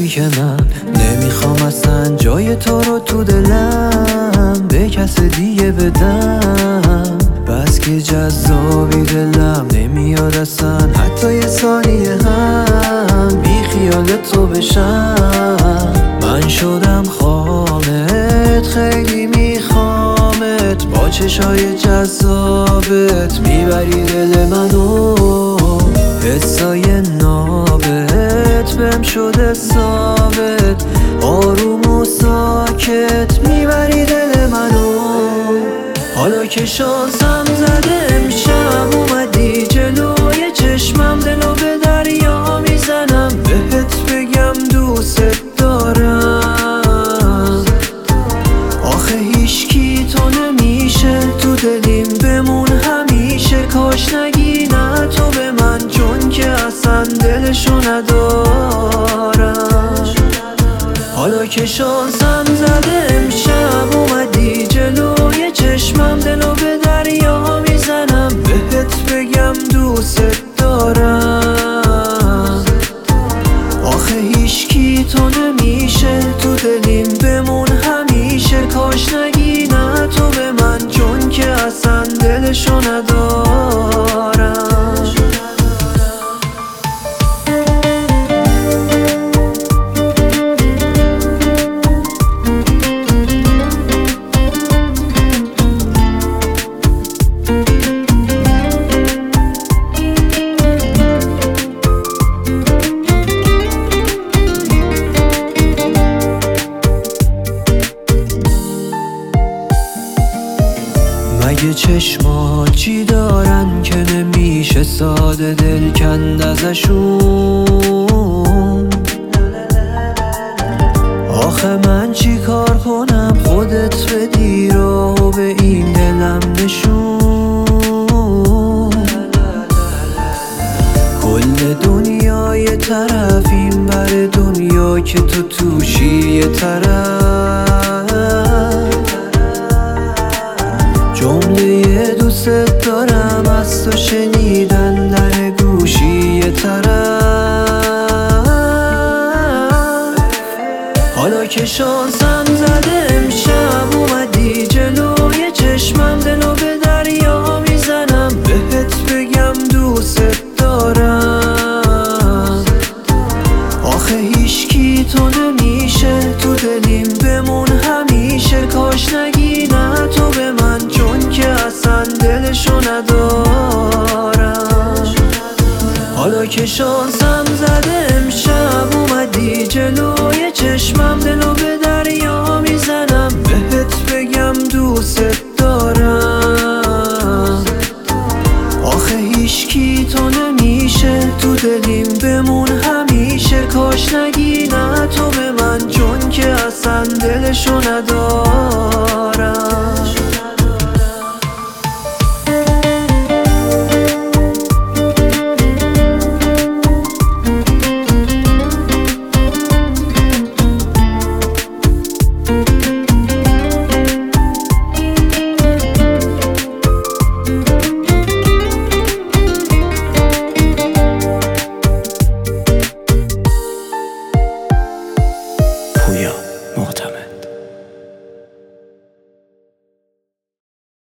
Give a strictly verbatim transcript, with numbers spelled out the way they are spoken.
تویی که من نمیخوام اصلا جای تو رو تو دلم به کس دیگه بدم. بس که جذابی دلم نمیاد اصلا حتی یه ثانیه هم بی خیال تو بشم. من شدم خامت خیلی میخوامت، با چشای جذابت میبری دل منو. حسای نابت بهم شده ثابت، آروم و ساکت میبری دل منو. حالا که شانسم زده امشب اومدی جلوی چشمم، دلو به دریا میزنم بهت بگم دوست دارم. آخه هیچکی تو نمیشه تو دلیم بمون همیشه، کاش نگی نه تو به من چون که اصلا دلشو ندارم. حالا که شانسم زده امشب اومدی جلوی چشمم، دلو به دریا میزنم بهت بگم دوست دارم. آخه هیچکی تو نمیشه تو دلیم بمون همیشه، کاش نگی نه تو به من چون که اصلا دلشو ندارم. مگه چشمات چی دارن که نمیشه ساده دل کند ازشون؟ آخه من چی کار کنم خودت بدی رو به این دلم نشون. کل دنیا یه طرف این بر دنیا که تو توشی یه طرف، جمله دوست دارم از تو شنیدن در گوشی یه طرف. حالا که شانسم زده امشب اومدی جلوی چشمم، دلو به دریا میزنم بهت بگم دوست دارم. آخه هیچکی تو نمیشه تو دلیم بمون همیشه، کاش نگی نه تو به من چون که اصلا دلشو ندارم. حالا که شانسم زده امشب اومدی جلوی چشمم، دلو به دریا میزنم بهت بگم دوست دارم. آخه هیچکی تو نمیشه تو دلیم بمون همیشه، کاش نگی نه تو به من چون که اصلا دلشو ندارم.